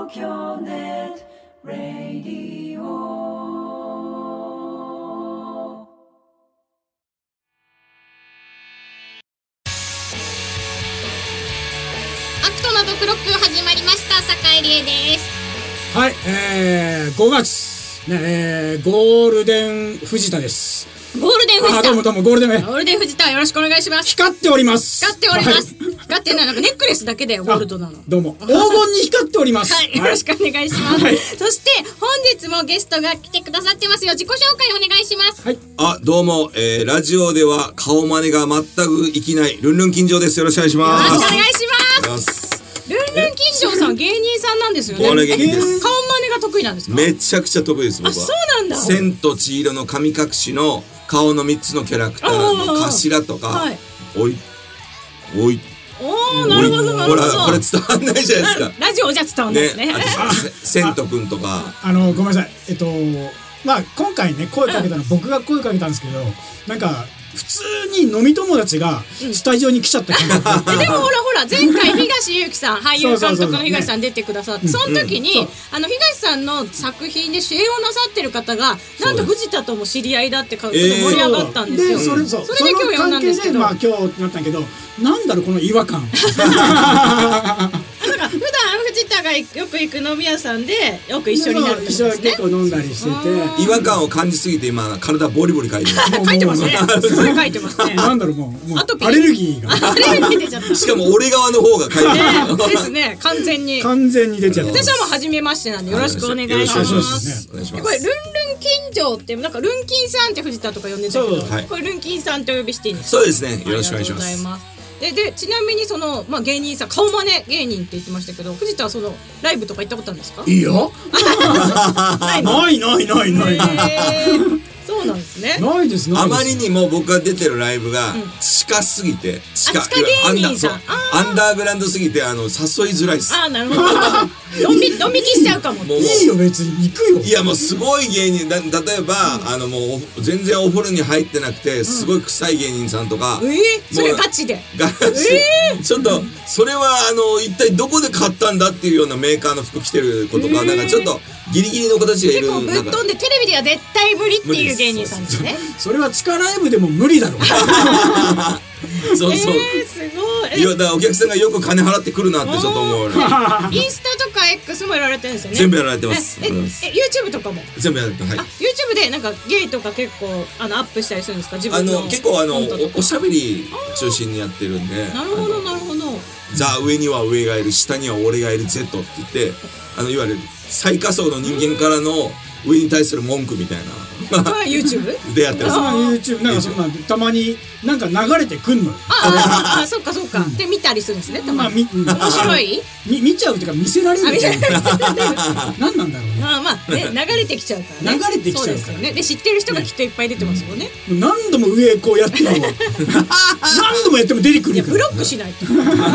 東京ネットラディオ。 アクトのドクロック始まりました。坂井理恵です。 はい、5月、ねゴールデン藤田です。 ゴールデン藤田。 どうもゴールデンね。 ゴールデン藤田よろしくお願いします。 光っております。 光っております。はい、光ってないなんかネックレスだけでゴールドなの。 どうも黄金に光っております。 はい、よろしくお願いします。はい、そして本日もゲストが来てくださってますよ。自己紹介お願いします。 はい。どうも、ラジオでは顔真似が全く生きないルンルン金城です。よろしくお願いします。 よろしくお願いします。ルンルン金城さん芸人さんなんですよね。 芸人です。 顔真似が得意なんですか？ めちゃくちゃ得意です僕は。 そうなんだ。 千と千尋の神隠しの顔の3つのキャラクターの頭とか、はい、おいなるほどなるほど。 ほらこれ伝わんないじゃないですか。 ラジオじゃ伝わんないですね。 あと千とくんとかごめんなさい。まあ今回ね声かけたの僕が声かけたんですけど、なんか普通に飲み友達がスタジオに来ちゃった感覚でもほら前回東祐樹さん俳優監督の東さん出てくださって、その時に東さんの作品で主演をなさってる方がなんと藤田とも知り合いだってことで盛り上がったんですよ。それで今日呼んだんですけど、 まあ今日なったけど、なんだろうこの違和感なんか普段藤田がよく行く飲み屋さんでよく一緒になるってことですね。 結構飲んだりしてて違和感を感じすぎて今体ボリボリ書いてます。 書いてますね。すごい書いてますね。 なんだろうもうアレルギーが出ちゃった。 しかも俺側の方が書いてるですね。完全に出ちゃった。 私はもう初めましてなんでよろしくお願いします。これルンルン金城ってなんかルンキンさんって藤田とか呼んでたけど、これルンキンさんってお呼びしていいんですか？ そうですね。よろしくお願いします。 でちなみにその、芸人さん顔真似芸人って言ってましたけど、藤田はそのライブとか行ったことあるんですか？ いいよないそうなんですね。 ないですね。 あまりにも僕が出てるライブが近すぎて、 地下芸人さんアンダーグラウンドすぎて誘いづらいです。 なるほど。ドン引きしちゃうかも。 いいよ別に行くよ。 いやもうすごい芸人例えばもう全然お風呂に入ってなくてすごい臭い芸人さんとか。 それガチで。 ちょっとそれは一体どこで買ったんだっていうようなメーカーの服着てる子とかなんかちょっとギリギリの子たちがいる。 結構ぶっ飛んでテレビでは絶対無理っていう芸人さんですね。 それは地下ライブでも無理だろ。 そうすごい。いやだからお客さんがよく金払ってくるなってちょっと思う。 インスタとか X もやられてるんですよね。 全部やられてます。 YouTube とかも全部やられてます。 YouTube でなんかゲイとか結構アップしたりするんですか？自分の結構おしゃべり中心にやってるんで。 なるほどなるほど。 ザ上には上がいる下には俺がいる Z って言っていわゆる最下層の人間からの上に対する文句みたいな。 これは YouTube？ でやってます。 YouTube なんかそんなたまになんか流れてくんのよ。 そうかで見たりするんですね。たまに面白い？ 見ちゃうっていうか見せられる。なんなんだろうね。 流れてきちゃうからね。 流れてきちゃうからね。で知ってる人がきっといっぱい出てますもんね。 何度も上こうやっても何度もやっても出てくるから。 ブロックしないと。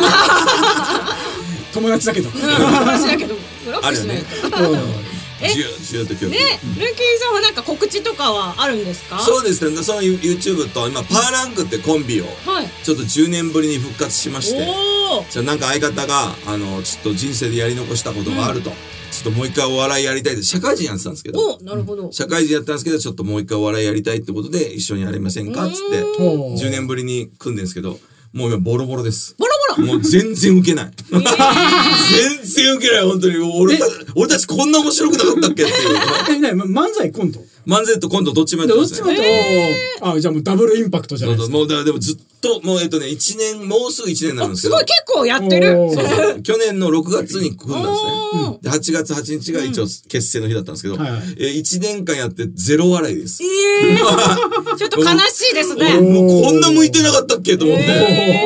友達だけど。 友達だけどブロックしないと。ルンキンさんはなんか告知とかはあるんですか？ そうですね。その YouTube と今パーランクってコンビをちょっと10年ぶりに復活しまして、じゃあなんか相方がちょっと人生でやり残したことがあると、ちょっともう一回お笑いやりたいって社会人やってたんですけど、 なるほど。 社会人やったんですけどちょっともう一回お笑いやりたいってことで一緒にやりませんかっつって10年ぶりに組んでるんですけど、もう今ボロボロです。もう全然ウケない。全然ウケない本当に。俺たちこんな面白くなかったっけっていう。 漫才コント？ 漫才とコントどっちもやってますね。 じゃあもうダブルインパクトじゃないですか。 もうでもずっともう1年もうすぐ1年なんですけど。 すごい結構やってる。 去年の6月に組んだんですね。で8月8日が一応結成の日だったんですけど、1年間やってゼロ笑いです。 ちょっと悲しいですね。 もうこんな向いてなかったっけと思って。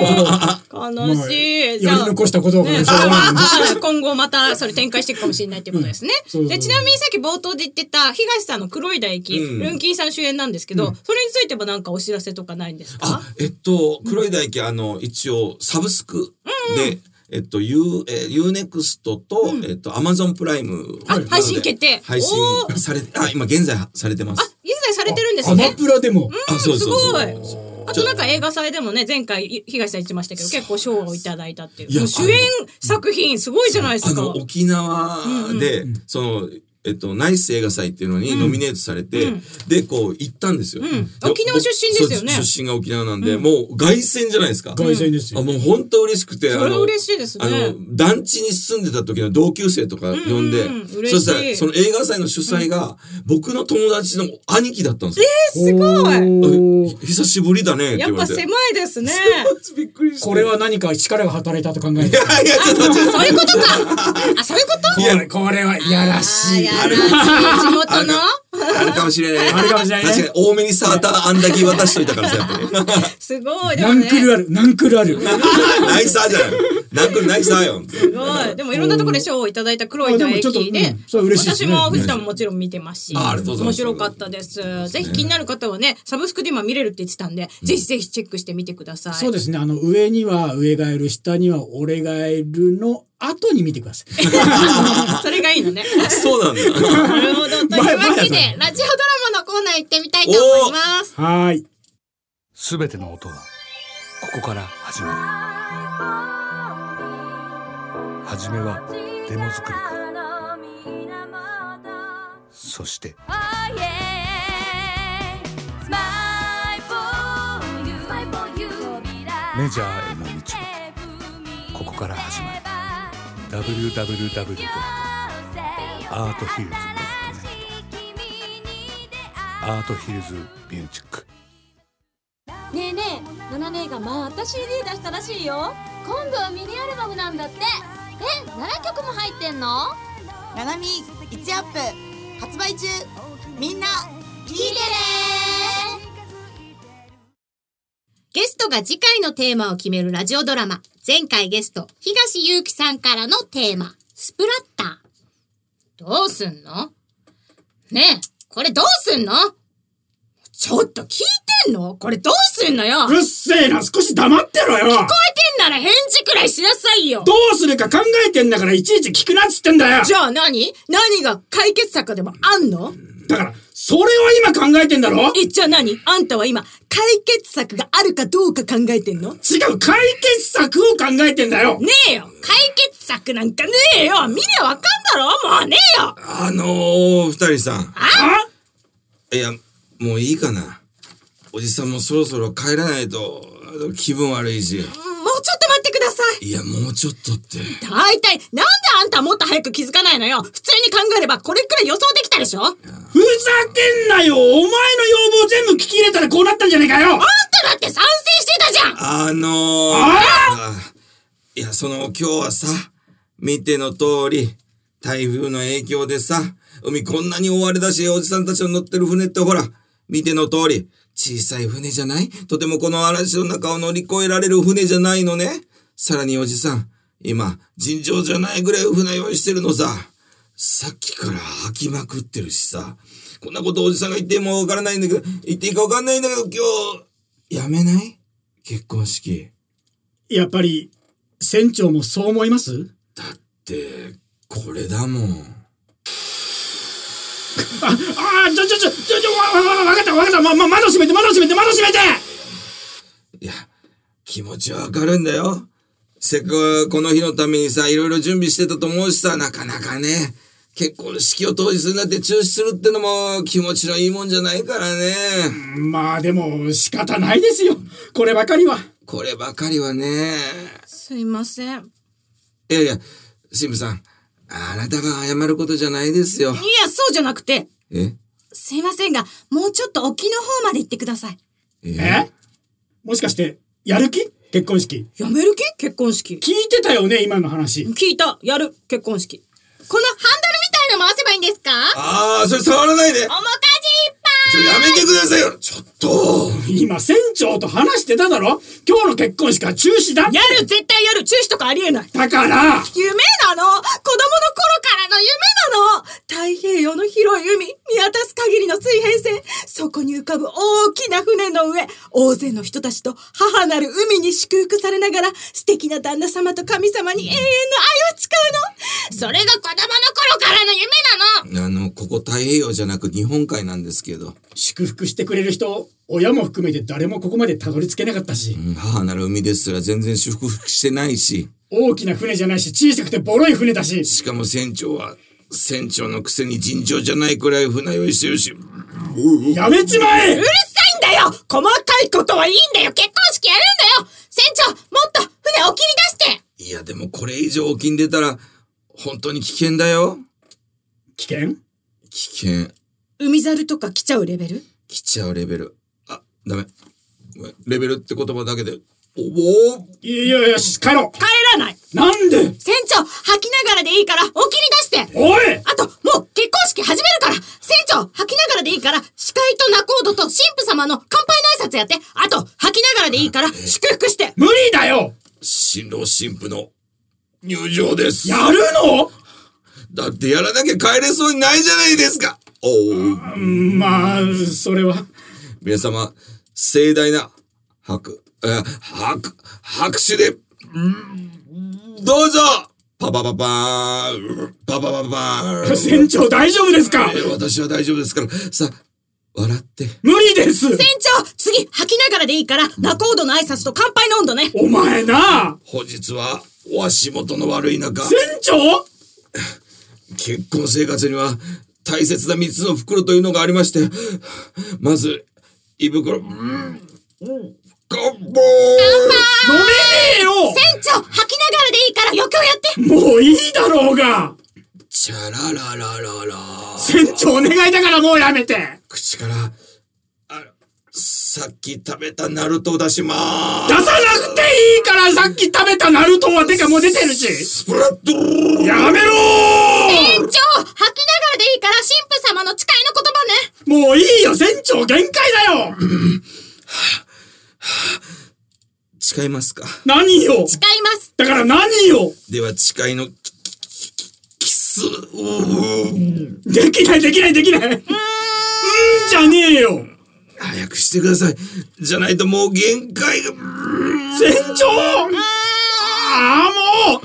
悲しい。 やり残したことを今後またそれ展開していくかもしれないっていうことですね。でちなみにさっき冒頭で言ってた東さんの黒い唾液、ルンキンさん主演なんですけど、それについてもなんかお知らせとかないんですか？ 黒い唾液一応サブスクで。UNEXT と、Amazon プライム配信決定。 配信されて、今現在されてます。 現在されてるんですね。 アマプラでも。 そう。 あとなんか映画祭でもね、前回東さん言ってましたけど、結構賞をいただいたっていう。 いやもう主演作品すごいじゃないですか。 沖縄で、ナイス映画祭っていうのにノミネートされて、で、こう、行ったんですよ。 沖縄出身ですよね。 出身が沖縄なんで、もう凱旋じゃないですか。 凱旋ですよ。 もう本当嬉しくて、 それ嬉しいですね。 団地に住んでた時の同級生とか呼んで、そしたら、その映画祭の主催が、僕の友達の兄貴だったんですよ。 すごい。 久しぶりだねってやっ言われて。 ぱ狭いですね。 びっくりした。 これは何か力が働いたと考えて。 いや、ちょっと待って。 そういうことか。あ、そういうこと？ いや、これはいやらしい。 やらしい。地元のあるかもしれない。 あるかもしれないね。 確かに多めにサーターアンダギー渡しといたからさ、やっぱり。 すごい。 ナンクルある、ナンクルある。 ナイサーじゃない。ナンクルナイサーよ。 すごい。でもいろんなところで賞をいただいた黒い唾液で、私も藤田ももちろん見てますし、面白かったです。ぜひ気になる方はね、サブスクで今見れるって言ってたんで、ぜひぜひチェックしてみてください。 そうですね。上には上がいる、下には俺がいるの後に見てください。 それがいいのね。 そうなんだ。 なるほど。というわけで、ラジオドラマのコーナー行ってみたいと思います。 はい。 すべての音はここから始まる。はじめはデモ作りからそしてメジャーへの道はここから始まる。 www.arthillz.net アートヒルズミュージック。 ねえねえ、ナナ姉がまた CD 出したらしいよ。今度はミニアルバムなんだって。7曲も入ってんの？ ナナミ1アップ発売中。みんな聞いてね。 ゲストが次回のテーマを決めるラジオドラマ。前回ゲスト、東祐希さんからのテーマ、スプラッター。どうすんの？ねえ、これどうすんの？ちょっと聞いてんの？これどうすんのよ。 うるせえな、少し黙ってろよ。 聞こえてんなら返事くらいしなさいよ。 どうするか考えてんだからいちいち聞くなっつってんだよ。 じゃあ何が解決策でもあんの？ だから、それを今考えてんだろ？ じゃああんたは今、解決策があるかどうか考えてんの？ 違う、解決策を考えてんだよ。 ねえよ。解決策なんかねえよ。見りゃわかんだろ。もうねえよ。 二人さん。いや、もういいかな。おじさんもそろそろ帰らないと気分悪いし。 もうちょっと待ってください。 いや、もうちょっとって。 大体、なんであんたもっと早く気づかないのよ。普通に考えればこれくらい予想できたでしょ。 ふざけんなよ。お前の要望全部聞き入れたらこうなったんじゃねえかよ。あんただって賛成してたじゃん。 いや、今日はさ、見ての通り、台風の影響でさ、海こんなに大荒れだし、おじさんたちの乗ってる船ってほら、見ての通り、小さい船じゃない？とてもこの嵐の中を乗り越えられる船じゃないのね。さらにおじさん、今、尋常じゃないぐらい船用意してるのさ。さっきから吐きまくってるしさ。こんなことおじさんが言ってもわからないんだけど、言っていいかわかんないんだけど、今日、やめない？結婚式。 やっぱり、船長もそう思います？ だって、これだもん。 わかった。窓閉めて。 いや、気持ちはわかるんだよ。せっかくこの日のためにさ、いろいろ準備してたと思うしさ、なかなかね、結婚式を当日になって中止するってのも気持ちのいいもんじゃないからね。 まあでも仕方ないですよ。こればかりはね。 すいません。 いや、神父さん、あなたが謝ることじゃないですよ。 いや、そうじゃなくて。すいませんが、もうちょっと沖の方まで行ってください。 もしかして、やる気？結婚式。 やめる気？結婚式。 聞いてたよね、今の話。 聞いた。やる。結婚式。このハンドルみたいの回せばいいんですか？ それ触らないで。 おもかじいっぱい。 やめてくださいよ。ちょっと。 今、船長と話してただろ？今日の結婚式は中止だって。 やる。絶対やる。中止とかありえない。 だから。 夢なの。子供の頃からの夢なの。太平洋の広い海、見渡す限りの水平線、そこに浮かぶ大きな船の上、大勢の人たちと母なる海に祝福されながら、素敵な旦那様と神様に永遠の愛を誓うの。それが子供の頃からの夢なの。 ここ太平洋じゃなく日本海なんですけど。 祝福してくれる人、親も含めて誰もここまでたどり着けなかったし、 母なる海ですら全然祝福してないし、 大きな船じゃないし、小さくてボロい船だし、 しかも船長は船長のくせに尋常じゃないくらい船酔いしてるし。 やめちまえ。 うるさいんだよ。細かいことはいいんだよ。結婚式やるんだよ。船長、もっと船沖に出して。 いやでもこれ以上沖に出たら本当に危険だよ。 危険？ 危険。 海猿とか来ちゃうレベル？ 来ちゃうレベル。あ、ダメ。レベルって言葉だけで。 いや、帰ろう。 帰らない。 なんで？ 船長、吐きながらでいいから沖に出して。 おい！ あと、もう結婚式始めるから。船長、吐きながらでいいから、司会と仲人と神父様の乾杯の挨拶やって。あと、吐きながらでいいから、祝福して。 無理だよ。 新郎新婦の入場です。 やるの？ だってやらなきゃ帰れそうにないじゃないですか。 まあ、それは。 皆様、盛大な拍手で、どうぞ。パパパパーン、パパパパーン。 船長大丈夫ですか？ 私は大丈夫ですから。さあ、笑って。 無理です。 船長、次吐きながらでいいから、仲人の挨拶と乾杯の温度ね。 お前な。 本日はお足元の悪い中。 船長？ 結婚生活には大切な3つの袋というのがありまして、まず胃袋、乾杯。 飲めねえよ。 船長、吐きながらでいいから余興やって。 もういいだろうが。 チャラララララ。 船長お願いだからもうやめて。 口からさっき食べたナルトを出しまーす。 出さなくていいから。さっき食べたナルトはてかもう出てるし。 スプラットー。 やめろ船長、吐きながらでいいから神父様の誓いの言葉ね。 もういいよ船長、限界だよ。 誓いますか？ 何よ。 誓います。 だから何よ。 では誓いのキス。 できない。じゃねえよ。 早くしてください。じゃないともう限界が。 船長。もう。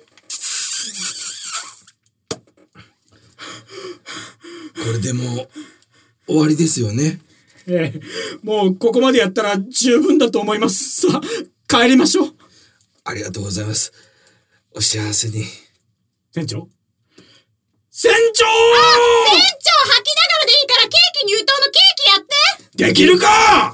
これでもう終わりですよね。 もうここまでやったら十分だと思います。さあ帰りましょう。 ありがとうございます。お幸せに。 船長。 船長、吐きながらでいいからケーキ入刀のケーキやって。 できるか。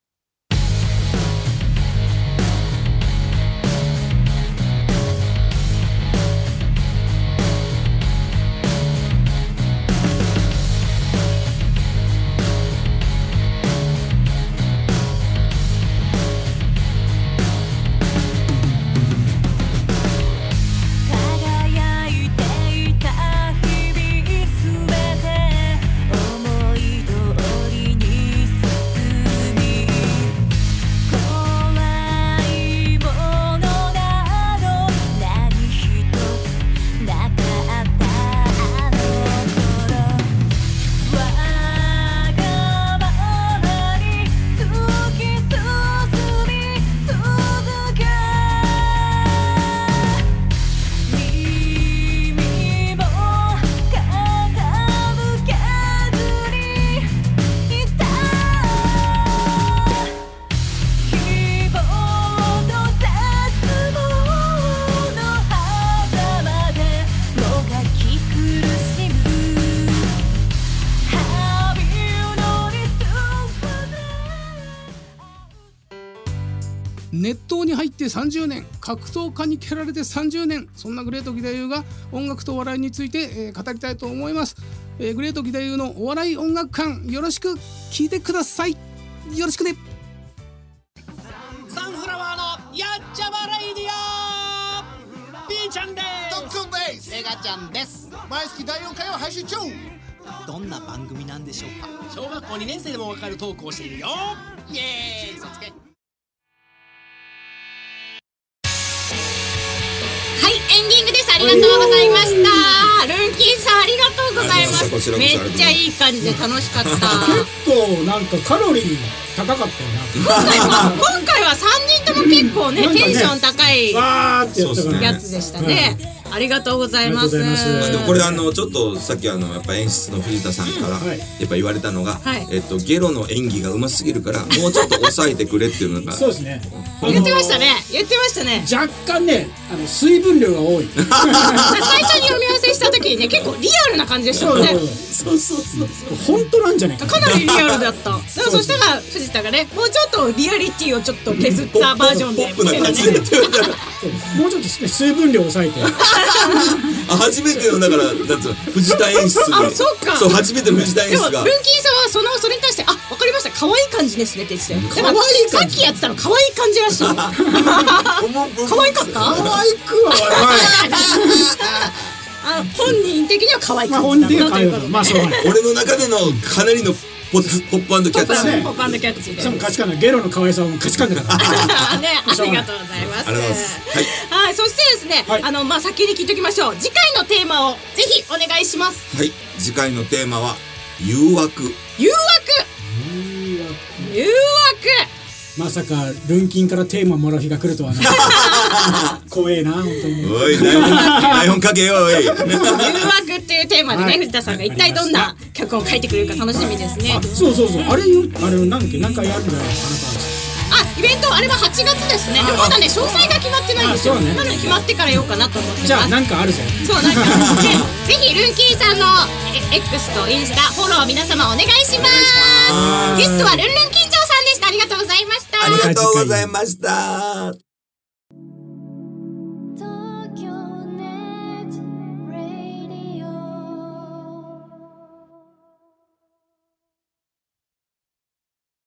熱湯に入って30年、格闘家に蹴られて30年、そんなグレート義太夫が音楽とお笑いについて、語りたいと思います。グレート義太夫のお笑い音楽館、よろしく聞いてください。よろしくね。 サンフラワーのやっちゃまレイディオ、ピーちゃんです。 トッツンです。 エガちゃんです。 毎月第4回を配信中。 どんな番組なんでしょうか。小学校2年生でもわかるトークをしているよ。イエーイ、嘘つけ。 はい、エンディングです。ありがとうございました。ルーキーさんありがとうございます。めっちゃいい感じで楽しかった。 結構なんかカロリー高かったよな。 今回は3人とも結構ねテンション高いわーってやったからやつでしたね。 ありがとうございます。 ありがとうございますでもこれちょっとさっきやっぱ演出の藤田さんからはいやっぱ言われたのが、 はいゲロの演技がうますぎるからもうちょっと抑えてくれっていうのがそうですね。 言ってましたね。言ってましたね。 若干ね、水分量が多い。 最初に読み合わせした時にね、結構リアルな感じでしたもんね。 そう本当なんじゃないかな。 かなりリアルだった。でもそしたら藤田がね、もうちょっとリアリティをちょっと削ったバージョンでポップな感じでやってるからもうちょっと水分量を抑えて。 初めてのだからなんつうの藤田演出であ、そうか。 そう初めての藤田演でも出がルンキーさんはそれに対してわかりました。可愛い感じですねって言ってたよ。 可愛い感じさっきやってたの可愛い感じらしい。可愛かった？ 可愛くは本人的には可愛かった。 本人的には可愛かった。まあそうね。 俺の中でのかなりのポップキャッチポップ&キャッチで。 しかも価値観だ。ゲロの可愛さはもう価値観だから。 ね、ありがとうございます。 ありがとうございますはい、そしてですね、 はいまあ先に聞いておきましょう。次回のテーマをぜひお願いします。 はい次回のテーマは誘惑誘惑。 まさかルンキンからテーマもらう日が来るとはな。怖えな本当に。 おい台本書けよおい誘惑っていうテーマでね、 はい藤田さんが一体どんな脚本を書いてくれるか楽しみですね。 そうあれなんだっけなんかやるんじゃないイベントあれは8月ですね。でもまだね詳細が決まってないんですよ。 そうねなので決まってから言おうかなと思ってます。 じゃあなんかあるぜ。 そうなんかぜひルンキーさんのX とインスタフォロー皆様お願いします。ゲストはルンルン金城さんでした。ありがとうございました。 ありがとうございました。